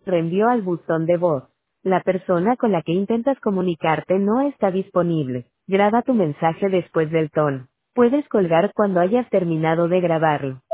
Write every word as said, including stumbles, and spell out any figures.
Reenvío al buzón de voz. La persona con la que intentas comunicarte no está disponible. Graba tu mensaje después del tono. Puedes colgar cuando hayas terminado de grabarlo.